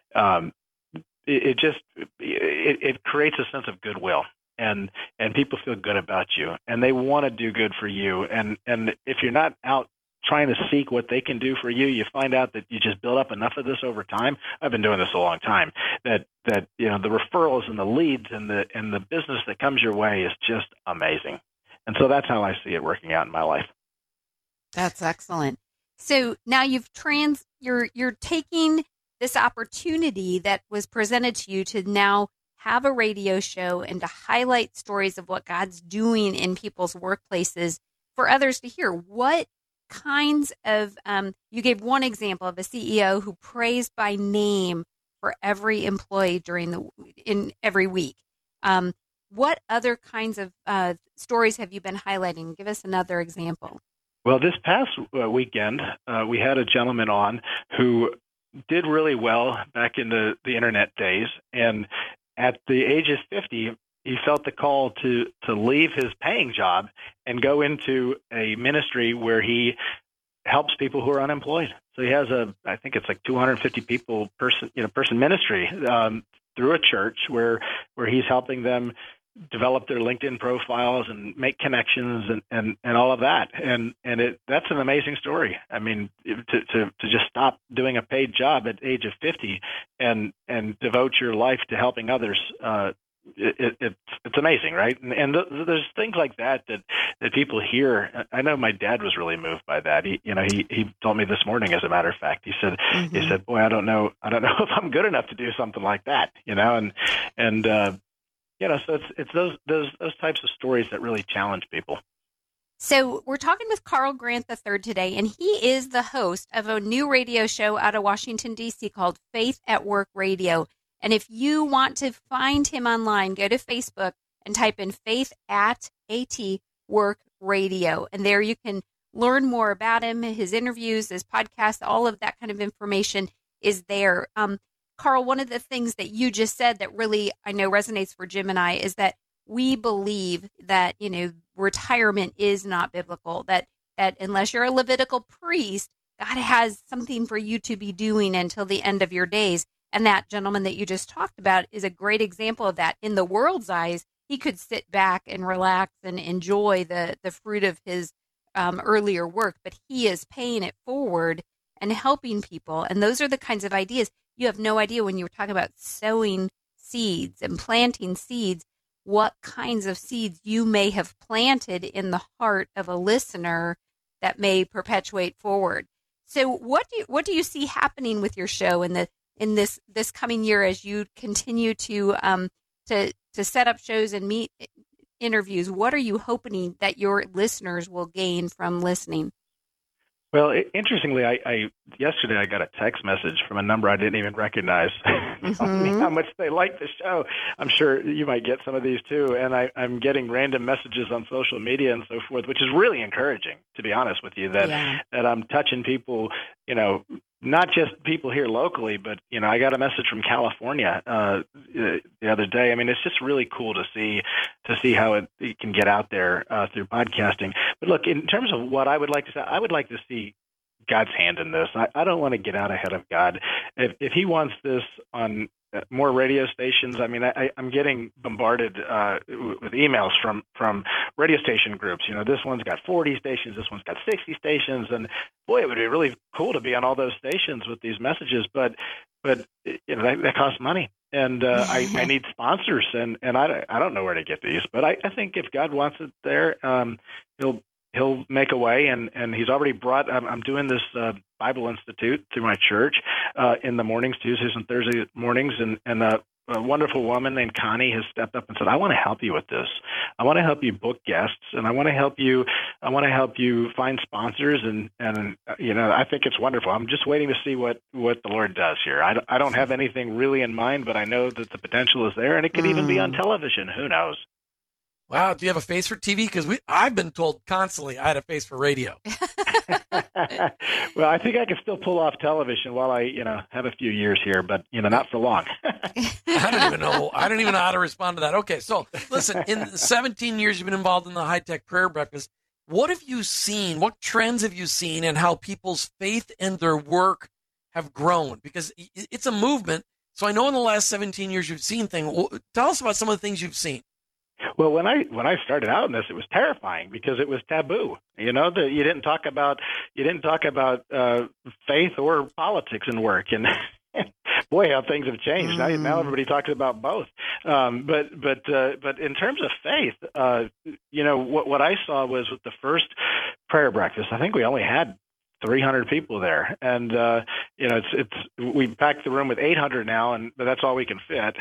E: it creates a sense of goodwill, and people feel good about you, and they want to do good for you, and if you're not out trying to seek what they can do for you, you find out that you just build up enough of this over time. I've been doing this a long time. That the referrals and the leads and the business that comes your way is just amazing. And so that's how I see it working out in my life.
B: That's excellent. So now you're taking this opportunity that was presented to you to now have a radio show and to highlight stories of what God's doing in people's workplaces for others to hear. What kinds of you gave one example of a CEO who prays by name for every employee in every week. What other kinds of stories have you been highlighting? Give us another example.
E: Well, this past weekend, we had a gentleman on who did really well back in the internet days, and at the age of 50, he felt the call to leave his paying job and go into a ministry where he helps people who are unemployed. So he has I think it's like 250 person ministry through a church where he's helping them develop their LinkedIn profiles and make connections and all of that. And that's an amazing story. I mean, to just stop doing a paid job at the age of 50 and devote your life to helping others, it's amazing, right? And there's things like that people hear. I know my dad was really moved by that. He told me this morning, as a matter of fact, he said, boy, I don't know if I'm good enough to do something like that, so it's those types of stories that really challenge people.
B: So we're talking with Carl Grant III today, and he is the host of a new radio show out of Washington, D.C. called Faith at Work Radio. And if you want to find him online, go to Facebook and type in Faith at Work Radio. And there you can learn more about him, his interviews, his podcast, all of that kind of information is there. Carl, one of the things that you just said that really I know resonates for Jim and I is that we believe that, retirement is not biblical, that unless you're a Levitical priest, God has something for you to be doing until the end of your days. And that gentleman that you just talked about is a great example of that. In the world's eyes, he could sit back and relax and enjoy the fruit of his earlier work, but he is paying it forward and helping people. And those are the kinds of ideas. You have no idea when you were talking about sowing seeds and planting seeds, what kinds of seeds you may have planted in the heart of a listener that may perpetuate forward. So what do you see happening with your show in this coming year as you continue to set up shows and meet interviews? What are you hoping that your listeners will gain from listening?
E: Well, interestingly, yesterday I got a text message from a number I didn't even recognize telling me how much they like the show. I'm sure you might get some of these too. And I'm getting random messages on social media and so forth, which is really encouraging, to be honest with you, that I'm touching people, not just people here locally, but, I got a message from California the other day. I mean, it's just really cool to see how it can get out there through podcasting. But look, in terms of what I would like to say, I would like to see God's hand in this. I don't want to get out ahead of God. If he wants this on more radio stations, I mean, I'm getting bombarded with emails from radio station groups. This one's got 40 stations, this one's got 60 stations, and boy, it would be really cool to be on all those stations with these messages. But that costs money, and I need sponsors, and I don't know where to get these. But I think if God wants it there, He'll make a way, and he's already brought. I'm doing this Bible Institute through my church in the mornings, Tuesdays and Thursday mornings, and a wonderful woman named Connie has stepped up and said, "I want to help you with this. I want to help you book guests, and I want to help you. Find sponsors, and I think it's wonderful. I'm just waiting to see what the Lord does here. I don't have anything really in mind, but I know that the potential is there, and it could even be on television. Who knows?"
D: Wow, do you have a face for TV? Because I've been told constantly I had a face for radio.
E: Well, I think I can still pull off television while I, have a few years here, but not for long.
D: I don't even know how to respond to that. Okay, so listen, in the 17 years you've been involved in the High Tech Prayer Breakfast, what have you seen? What trends have you seen, and how people's faith and their work have grown? Because it's a movement. So I know in the last 17 years you've seen things. Tell us about some of the things you've seen.
E: Well, when I started out in this, it was terrifying because it was taboo. You didn't talk about faith or politics in work, and boy, how things have changed. Now everybody talks about both. But in terms of faith, what I saw was with the first prayer breakfast, I think we only had 300 people there, and we packed the room with 800 now, but that's all we can fit.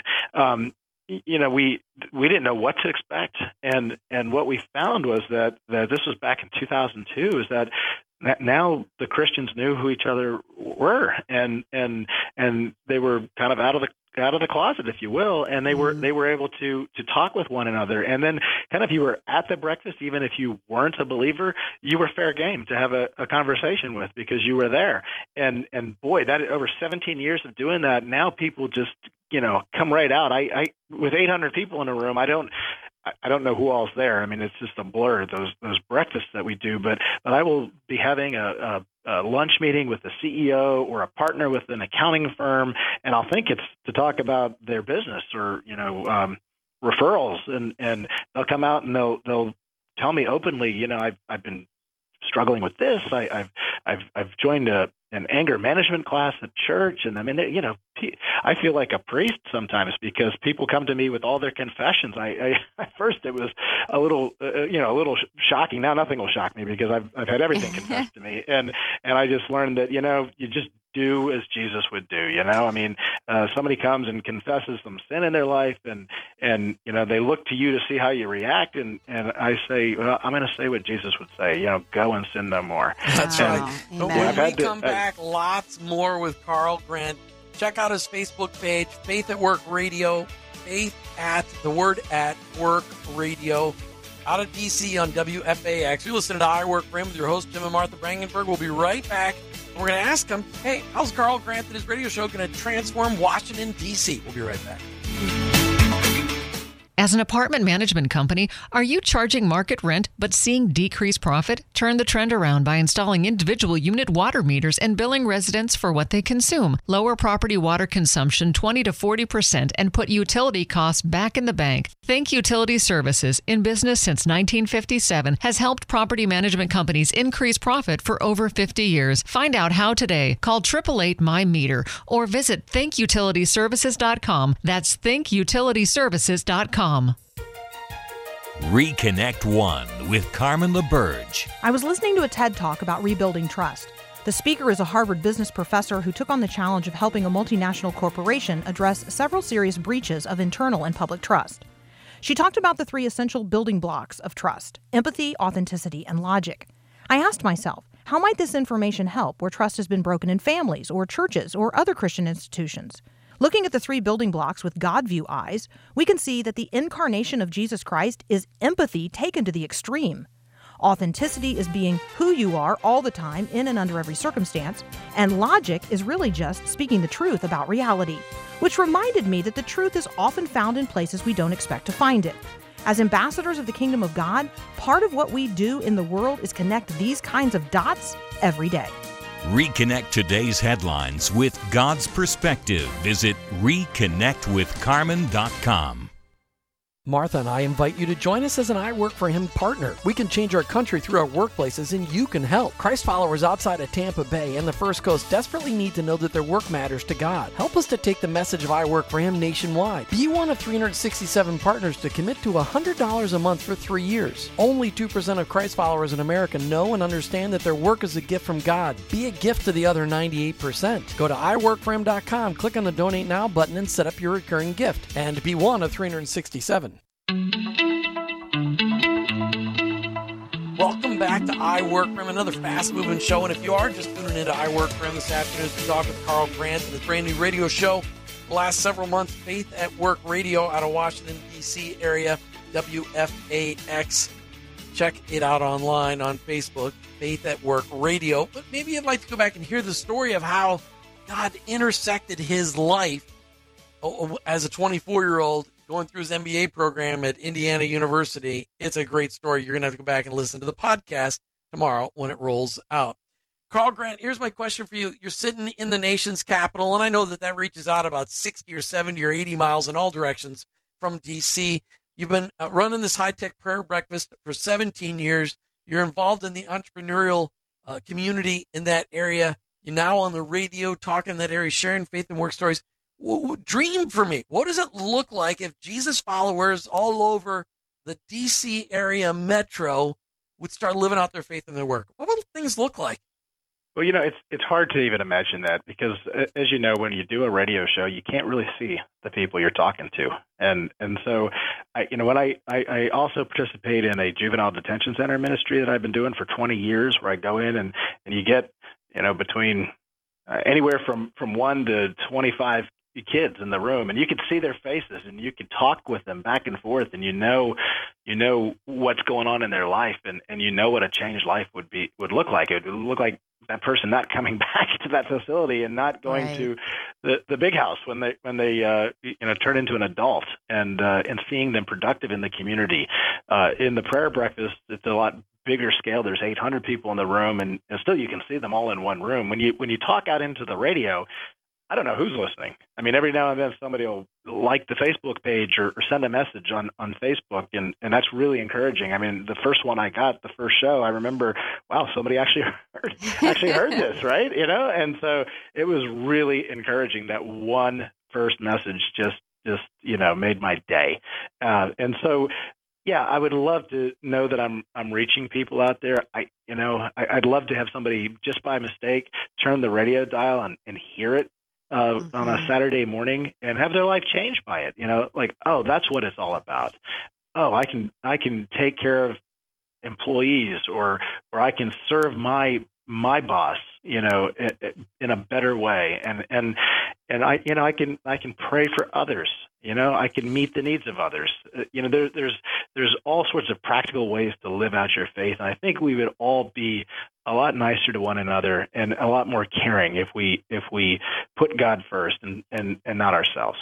E: We didn't know what to expect, and what we found was that this was back in 2002, is that now the Christians knew who each other were, and they were kind of out of the out of the closet, if you will, and they were able to talk with one another. And then kind of you were at the breakfast, even if you weren't a believer, you were fair game to have a conversation with because you were there. And boy, that over 17 years of doing that, now people just, come right out. I with 800 people in a room, I don't know who all's there. I mean, it's just a blur, those breakfasts that we do. But I will be having a lunch meeting with the CEO or a partner with an accounting firm, and I'll think it's to talk about their business or, referrals. And they'll come out and they'll tell me openly, I've been struggling with this. I've joined an anger management class at church, and I mean, I feel like a priest sometimes because people come to me with all their confessions. At first it was a little shocking. Now nothing will shock me because I've had everything confessed to me, and I just learned that you just do as Jesus would do. I mean, somebody comes and confesses some sin in their life, and they look to you to see how you react, and I say, well, I'm going to say what Jesus would say. Go and sin no more.
D: That's right. But when we come back, lots more with Carl Grant. Check out his Facebook page, Faith at Work Radio, Faith at Work Radio, out of D.C. on WFAX. You're listening to I Work for Him with your host, Jim and Martha Brangenberg. We'll be right back. We're going to ask him, hey, how's Carl Grant and his radio show going to transform Washington, D.C.? We'll be right back.
G: As an apartment management company, are you charging market rent but seeing decreased profit? Turn the trend around by installing individual unit water meters and billing residents for what they consume. Lower property water consumption 20 to 40% and put utility costs back in the bank. Think Utility Services, in business since 1957, has helped property management companies increase profit for over 50 years. Find out how today. Call 888-MY-METER or visit thinkutilityservices.com. That's thinkutilityservices.com.
M: Reconnect One with Carmen LaBerge.
N: I was listening to a TED Talk about rebuilding trust. The speaker is a Harvard business professor who took on the challenge of helping a multinational corporation address several serious breaches of internal and public trust. She talked about the 3 essential building blocks of trust: empathy, authenticity, and logic. I asked myself, how might this information help where trust has been broken in families or churches or other Christian institutions? Looking at the 3 building blocks with God view eyes, we can see that the incarnation of Jesus Christ is empathy taken to the extreme. Authenticity is being who you are all the time, in and under every circumstance, and logic is really just speaking the truth about reality, which reminded me that the truth is often found in places we don't expect to find it. As ambassadors of the kingdom of God, part of what we do in the world is connect these kinds of dots every day.
M: Reconnect today's headlines with God's perspective. Visit reconnectwithcarmen.com.
D: Martha and I invite you to join us as an I Work for Him partner. We can change our country through our workplaces, and you can help. Christ followers outside of Tampa Bay and the First Coast desperately need to know that their work matters to God. Help us to take the message of I Work for Him nationwide. Be one of 367 partners to commit to $100 a month for 3 years. Only 2% of Christ followers in America know and understand that their work is a gift from God. Be a gift to the other 98%. Go to iworkforhim.com, click on the Donate Now button, and set up your recurring gift. And be one of 367. Welcome back to I Work for Him, another fast-moving show. And if you are just tuning into I Work for Him this afternoon, we talk with Carl Grant and his brand new radio show. The last several months, Faith at Work Radio out of Washington, D.C. area, WFAX. Check it out online on Facebook, Faith at Work Radio. But maybe you'd like to go back and hear the story of how God intersected his life as a 24-year-old going through his MBA program at Indiana University. It's a great story. You're going to have to go back and listen to the podcast tomorrow when it rolls out. Carl Grant, here's my question for you. You're sitting in the nation's capital, and I know that reaches out about 60 or 70 or 80 miles in all directions from D.C. You've been running this high-tech prayer breakfast for 17 years. You're involved in the entrepreneurial community in that area. You're now on the radio talking in that area, sharing faith and work stories. Dream for me. What does it look like if Jesus followers all over the D.C. area metro would start living out their faith and their work? What would things look like?
E: Well, it's hard to even imagine that because, as you know, when you do a radio show, you can't really see the people you're talking to. And so, I also participate in a juvenile detention center ministry that I've been doing for 20 years, where I go in and you get, between anywhere from 1 to 25 kids in the room, and you could see their faces, and you could talk with them back and forth, and you know what's going on in their life, and you know what a changed life would look like. It would look like that person not coming back to that facility and not going to the big house when they turn into an adult, and seeing them productive in the community. In the prayer breakfast, it's a lot bigger scale. There's 800 people in the room, and still you can see them all in one room. When you talk out into the radio, I don't know who's listening. I mean, every now and then somebody will like the Facebook page or send a message on Facebook, and that's really encouraging. I mean, the first one I got, the first show, I remember, wow, somebody actually heard this, right? And so it was really encouraging. That one first message just made my day. And so, yeah, I would love to know that I'm reaching people out there. I'd love to have somebody just by mistake turn the radio dial and hear it on a Saturday morning and have their life changed by it. Like, oh, that's what it's all about. Oh, I can take care of employees, or I can serve my boss, in a better way, and I can pray for others. I can meet the needs of others. There's all sorts of practical ways to live out your faith, and I think we would all be a lot nicer to one another and a lot more caring if we put God first and not ourselves.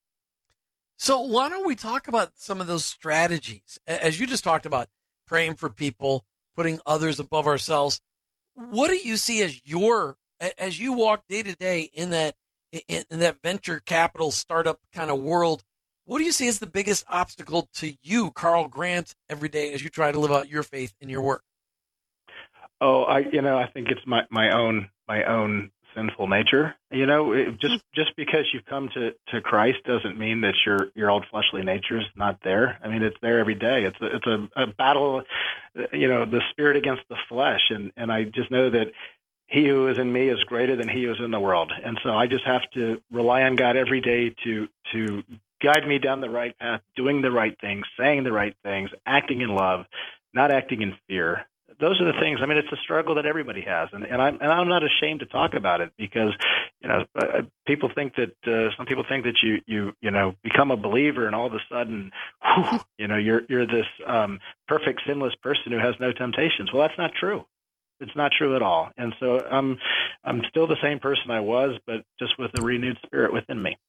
D: So why don't we talk about some of those strategies? As you just talked about, praying for people, putting others above ourselves. What do you see as as you walk day to day in that venture capital startup kind of world? What do you see as the biggest obstacle to you, Carl Grant, every day as you try to live out your faith in your work?
E: Oh, I think it's my own sinful nature. Just because you've come to Christ doesn't mean that your old fleshly nature is not there. I mean, it's there every day. It's a battle, the spirit against the flesh, and I just know that he who is in me is greater than he who is in the world. And so I just have to rely on God every day to guide me down the right path, doing the right things, saying the right things, acting in love, not acting in fear. Those are the things. I mean, it's a struggle that everybody has, and I'm not ashamed to talk about it, because people think that some people think that you become a believer and all of a sudden, you're this perfect sinless person who has no temptations. Well, that's not true. It's not true at all. And so I'm still the same person I was, but just with a renewed spirit within me.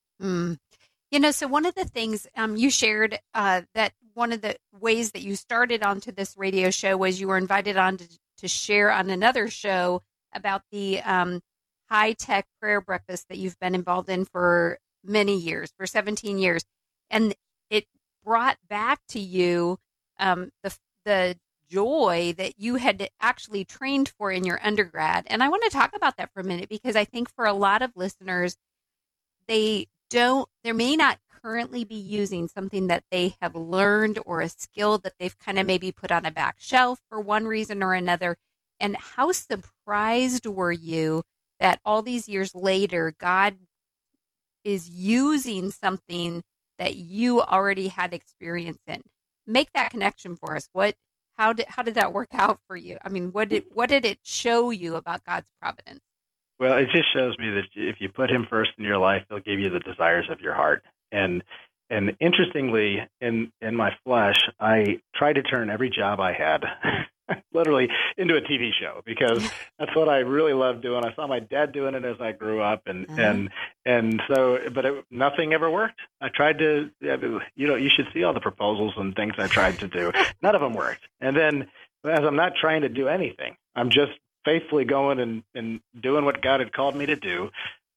B: So one of the things you shared that one of the ways that you started onto this radio show was you were invited on to share on another show about the high-tech prayer breakfast that you've been involved in for many years, for 17 years. And it brought back to you the joy that you had actually trained for in your undergrad. And I want to talk about that for a minute, because I think for a lot of listeners, they may not currently be using something that they have learned or a skill that they've kind of maybe put on a back shelf for one reason or another. And how surprised were you that all these years later, God is using something that you already had experience in? Make that connection for us. How did that work out for you? I mean, what did it show you about God's providence?
E: Well, it just shows me that if you put him first in your life, he'll give you the desires of your heart. And interestingly, in my flesh, I tried to turn every job I had literally into a TV show, because that's what I really loved doing. I saw my dad doing it as I grew up, and so, but nothing ever worked. I tried to, you should see all the proposals and things I tried to do. None of them worked. And then, as I'm not trying to do anything, I'm just faithfully going and doing what God had called me to do.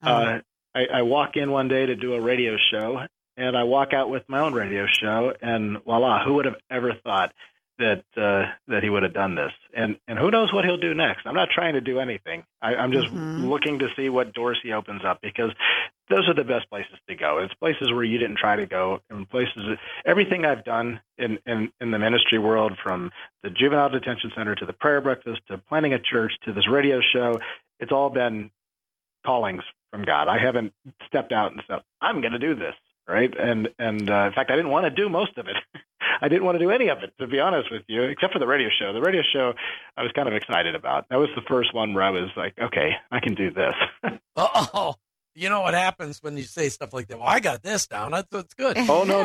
E: I walk in one day to do a radio show, and I walk out with my own radio show, and voila, who would have ever thought that he would have done this? And who knows what he'll do next? I'm not trying to do anything. I'm just looking to see what doors he opens up, because those are the best places to go. It's places where you didn't try to go, and places, everything I've done in the ministry world, from the juvenile detention center to the prayer breakfast to planning a church to this radio show, it's all been callings from God. I haven't stepped out and said, I'm going to do this, right? And in fact, I didn't want to do most of it. I didn't want to do any of it, to be honest with you, except for the radio show. The radio show I was kind of excited about. That was the first one where I was like, okay, I can do this.
D: You know what happens when you say stuff like that? Well, I got this down. That's good.
E: Oh no.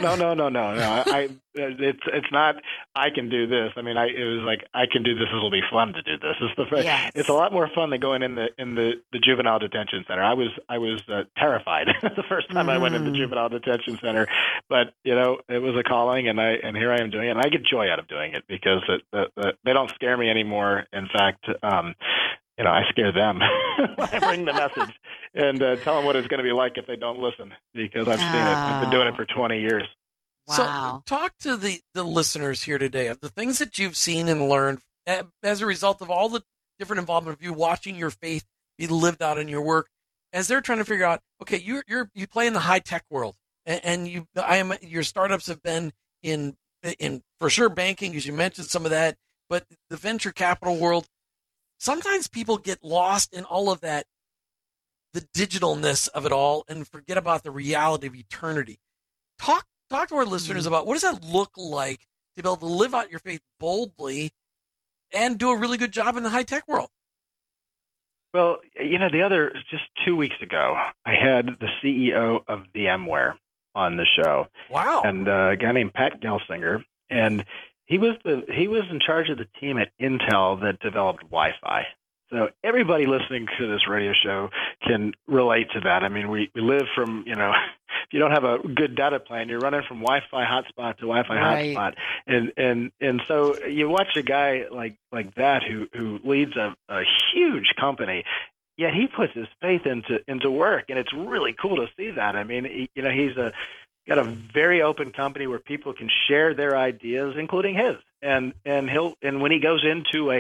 E: It's not. I can do this. I mean, it was like I can do this. It'll be fun to do this. It's a lot more fun than going in the juvenile detention center. I was terrified the first time I went in the juvenile detention center, but it was a calling, and here I am doing it, and I get joy out of doing it because they don't scare me anymore. In fact, I scare them when I bring the message and tell them what it's going to be like if they don't listen, because I've seen it. I've been doing it for 20 years.
D: Wow. So talk to the listeners here today of the things that you've seen and learned as a result of all the different involvement of you watching your faith be lived out in your work, as they're trying to figure out, okay, you play in the high tech world, and your startups have been in for sure banking, as you mentioned some of that, but the venture capital world. Sometimes people get lost in all of that, the digitalness of it all, and forget about the reality of eternity. Talk to our listeners about what does that look like to be able to live out your faith boldly and do a really good job in the high-tech world.
E: Well, just 2 weeks ago, I had the CEO of VMware on the show.
D: Wow.
E: And a guy named Pat Gelsinger, and he was in charge of the team at Intel that developed Wi-Fi. So everybody listening to this radio show can relate to that. I mean, we live from, if you don't have a good data plan, you're running from Wi-Fi hotspot to Wi-Fi hotspot. And so you watch a guy like that who leads a huge company, yet he puts his faith into work, and it's really cool to see that. I mean, he's got a very open company where people can share their ideas, including his. And when he goes into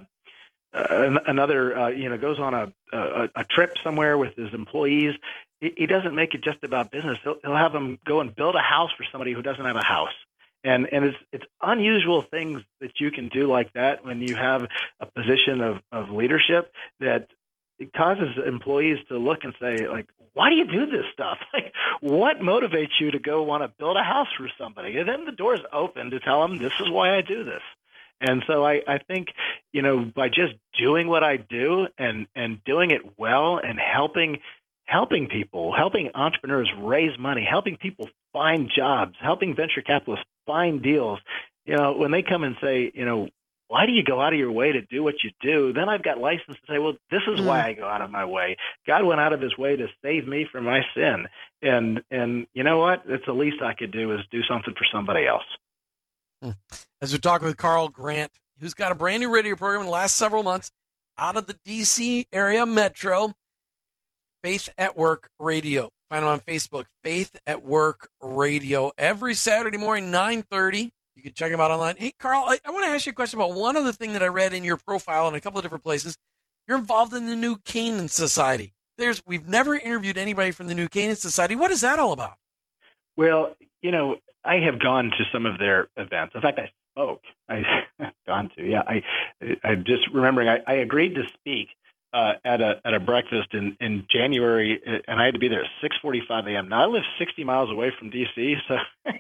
E: goes on a trip somewhere with his employees, he doesn't make it just about business. He'll have them go and build a house for somebody who doesn't have a house. And it's unusual things that you can do like that when you have a position of leadership, that it causes employees to look and say, like, why do you do this stuff? Like, what motivates you to go want to build a house for somebody? And then the door's open to tell them, this is why I do this. And so I think, by just doing what I do and doing it well and helping people, helping entrepreneurs raise money, helping people find jobs, helping venture capitalists find deals, when they come and say, why do you go out of your way to do what you do? Then I've got license to say, well, this is why I go out of my way. God went out of his way to save me from my sin. And you know what? It's the least I could do is do something for somebody else.
D: As we're talking with Carl Grant, who's got a brand new radio program in the last several months out of the D.C. area metro, Faith at Work Radio. Find him on Facebook, Faith at Work Radio, every Saturday morning, 9:30. You can check him out online. Hey, Carl, I want to ask you a question about one other thing that I read in your profile in a couple of different places. You're involved in the New Canaan Society. We've never interviewed anybody from the New Canaan Society. What is that all about?
E: Well, I have gone to some of their events. In fact, I spoke. I've gone to, yeah. I'm just remembering, I agreed to speak at a breakfast in January, and I had to be there at 6:45 a.m. Now I live 60 miles away from D.C., so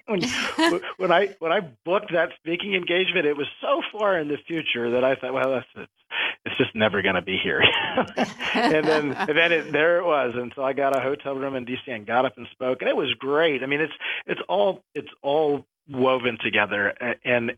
E: when I booked that speaking engagement, it was so far in the future that I thought, well, it's just never going to be here. and then there it was, and so I got a hotel room in D.C. and got up and spoke, and it was great. I mean, it's all woven together, and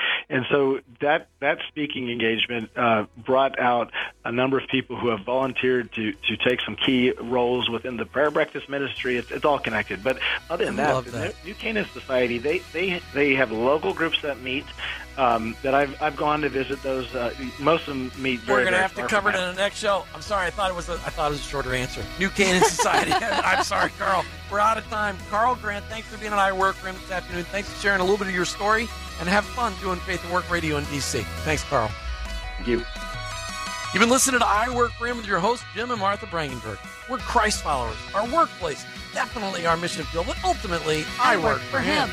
E: so that speaking engagement brought out a number of people who have volunteered to take some key roles within the prayer breakfast ministry. It's all connected. But other than that, the New Canaan Society, they have local groups that meet. That I've gone to visit those. Most of them meet.
D: We're going to have to cover it in the next show. I'm sorry. I thought it was a shorter answer. New Canaan Society. I'm sorry, Carl. We're out of time. Carl Grant, thanks for being on I Work for him this afternoon. Thanks for sharing a little bit of your story, and have fun doing Faith and Work Radio in D.C. Thanks, Carl.
E: Thank you.
D: You've been listening to I Work for Him with your hosts, Jim and Martha Brangenberg. We're Christ followers. Our workplace, definitely our mission field, but ultimately, I work for Him.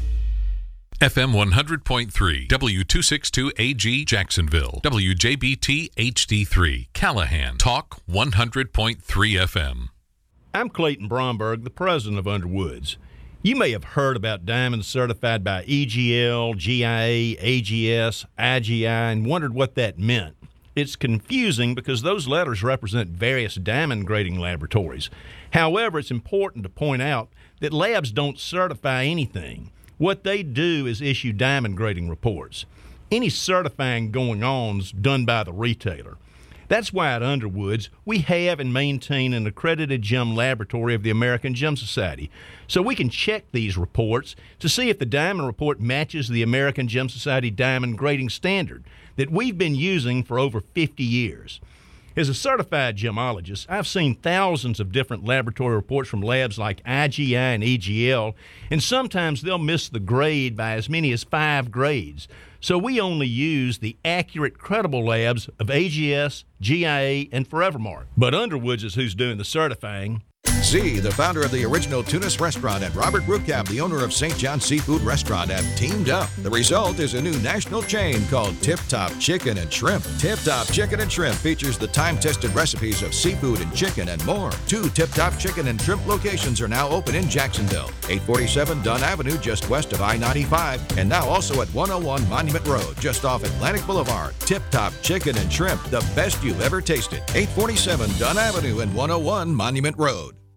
O: FM 100.3, W262AG Jacksonville, WJBT HD3 Callahan, Talk 100.3 FM.
P: I'm Clayton Bromberg, the president of Underwoods. You may have heard about diamonds certified by EGL, GIA, AGS, IGI, and wondered what that meant. it's confusing because those letters represent various diamond grading laboratories. However, it's important to point out that labs don't certify anything. What they do is issue diamond grading reports. Any certifying going on is done by the retailer. That's why at Underwoods, we have and maintain an accredited gem laboratory of the American Gem Society, so we can check these reports to see if the diamond report matches the American Gem Society diamond grading standard that we've been using for over 50 years. As a certified gemologist, I've seen thousands of different laboratory reports from labs like IGI and EGL, and sometimes they'll miss the grade by as many as 5 grades. So we only use the accurate, credible labs of AGS, GIA, and Forevermark. But Underwoods is who's doing the certifying.
Q: Z, the founder of the original Tunis restaurant, and Robert Brookcap, the owner of St. John's Seafood Restaurant, have teamed up. The result is a new national chain called Tip Top Chicken and Shrimp. Tip Top Chicken and Shrimp features the time-tested recipes of seafood and chicken and more. 2 Tip Top Chicken and Shrimp locations are now open in Jacksonville, 847 Dunn Avenue just west of I-95, and now also at 101 Monument Road just off Atlantic Boulevard. Tip Top Chicken and Shrimp, the best you've ever tasted. 847 Dunn Avenue and 101 Monument Road.